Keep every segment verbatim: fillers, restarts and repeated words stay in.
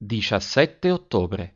diciassette ottobre.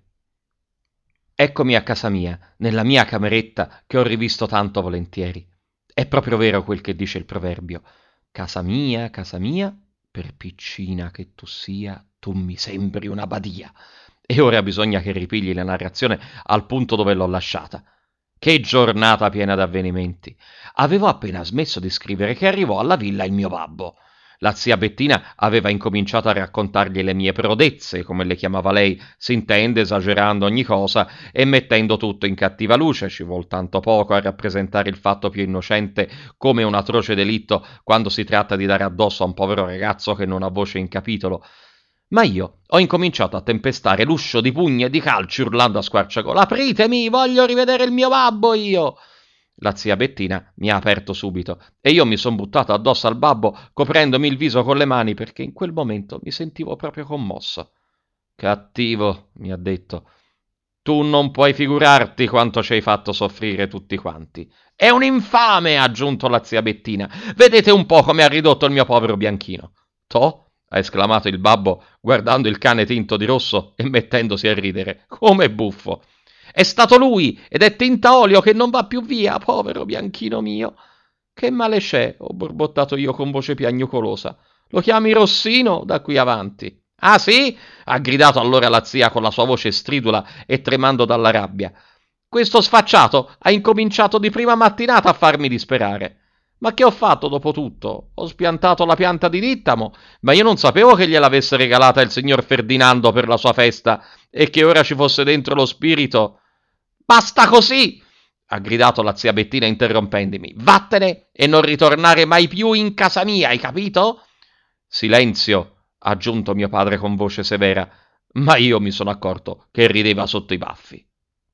Eccomi a casa mia, nella mia cameretta che ho rivisto tanto volentieri. È proprio vero quel che dice il proverbio. Casa mia, casa mia, per piccina che tu sia, tu mi sembri una badia. E ora bisogna che ripigli la narrazione al punto dove l'ho lasciata. Che giornata piena d'avvenimenti! Avevo appena smesso di scrivere che arrivò alla villa il mio babbo. La zia Bettina aveva incominciato a raccontargli le mie prodezze, come le chiamava lei, s'intende esagerando ogni cosa e mettendo tutto in cattiva luce. Ci vuol tanto poco a rappresentare il fatto più innocente come un atroce delitto quando si tratta di dare addosso a un povero ragazzo che non ha voce in capitolo. Ma io ho incominciato a tempestare l'uscio di pugni e di calci urlando a squarciagola: «Apritemi, voglio rivedere il mio babbo io!» La zia Bettina mi ha aperto subito e io mi son buttato addosso al babbo coprendomi il viso con le mani perché in quel momento mi sentivo proprio commosso. «Cattivo», mi ha detto, «tu non puoi figurarti quanto ci hai fatto soffrire tutti quanti». «È un infame», ha aggiunto la zia Bettina, «vedete un po' come ha ridotto il mio povero Bianchino». «Toh?» ha esclamato il babbo guardando il cane tinto di rosso e mettendosi a ridere. «Come buffo! È stato lui ed è tinta olio che non va più via, povero Bianchino mio». «Che male c'è?» ho borbottato io con voce piagnucolosa. «Lo chiami Rossino da qui avanti?» «Ah sì?» ha gridato allora la zia con la sua voce stridula e tremando dalla rabbia. «Questo sfacciato ha incominciato di prima mattinata a farmi disperare. Ma che ho fatto dopo tutto? Ho spiantato la pianta di Dittamo, ma io non sapevo che gliel'avesse regalata il signor Ferdinando per la sua festa e che ora ci fosse dentro lo spirito». «Basta così!» ha gridato la zia Bettina interrompendomi. «Vattene e non ritornare mai più in casa mia, hai capito?» «Silenzio!» ha aggiunto mio padre con voce severa, ma io mi sono accorto che rideva sotto i baffi.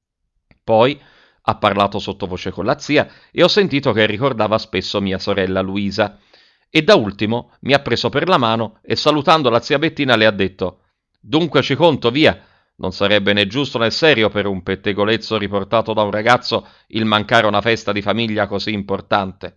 Poi ha parlato sottovoce con la zia e ho sentito che ricordava spesso mia sorella Luisa. E da ultimo mi ha preso per la mano e salutando la zia Bettina le ha detto: «Dunque ci conto, via. Non sarebbe né giusto né serio per un pettegolezzo riportato da un ragazzo il mancare una festa di famiglia così importante».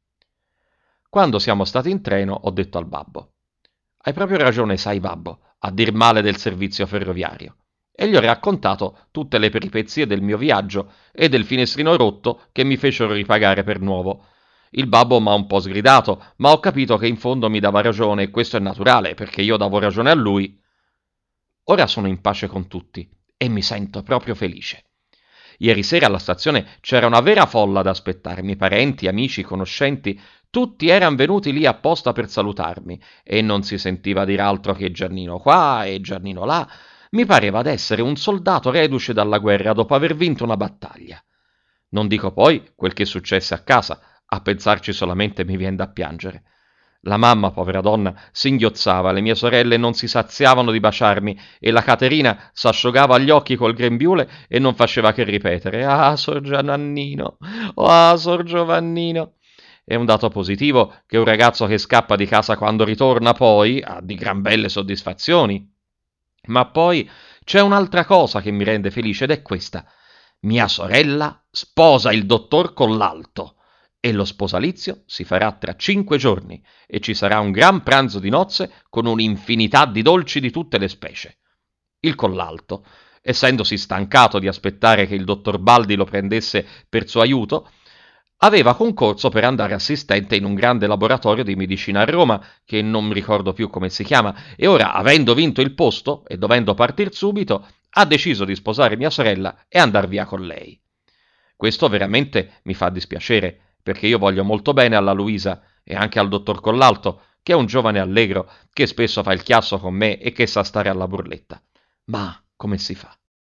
Quando siamo stati in treno ho detto al babbo: «Hai proprio ragione, sai babbo, a dir male del servizio ferroviario». E gli ho raccontato tutte le peripezie del mio viaggio e del finestrino rotto che mi fecero ripagare per nuovo. Il babbo m'ha un po' sgridato, ma ho capito che in fondo mi dava ragione e questo è naturale, perché io davo ragione a lui. Ora sono in pace con tutti e mi sento proprio felice. Ieri sera alla stazione c'era una vera folla ad aspettarmi, parenti, amici, conoscenti, tutti eran venuti lì apposta per salutarmi e non si sentiva dir altro che Giannino qua e Giannino là. Mi pareva d'essere un soldato reduce dalla guerra dopo aver vinto una battaglia. Non dico poi quel che successe a casa, a pensarci solamente mi vien da piangere. La mamma, povera donna, singhiozzava, le mie sorelle non si saziavano di baciarmi e la Caterina s'asciugava gli occhi col grembiule e non faceva che ripetere: «Ah, Sor Giovannino! Ah, Sor Giovannino!» È un dato positivo che un ragazzo che scappa di casa quando ritorna poi ha di gran belle soddisfazioni. Ma poi c'è un'altra cosa che mi rende felice ed è questa: mia sorella sposa il dottor Collalto e lo sposalizio si farà tra cinque giorni e ci sarà un gran pranzo di nozze con un'infinità di dolci di tutte le specie. Il Collalto, essendosi stancato di aspettare che il dottor Baldi lo prendesse per suo aiuto, aveva concorso per andare assistente in un grande laboratorio di medicina a Roma, che non mi ricordo più come si chiama, e ora, avendo vinto il posto e dovendo partir subito, ha deciso di sposare mia sorella e andar via con lei. Questo veramente mi fa dispiacere, perché io voglio molto bene alla Luisa e anche al dottor Collalto, che è un giovane allegro, che spesso fa il chiasso con me e che sa stare alla burletta. Ma come si fa?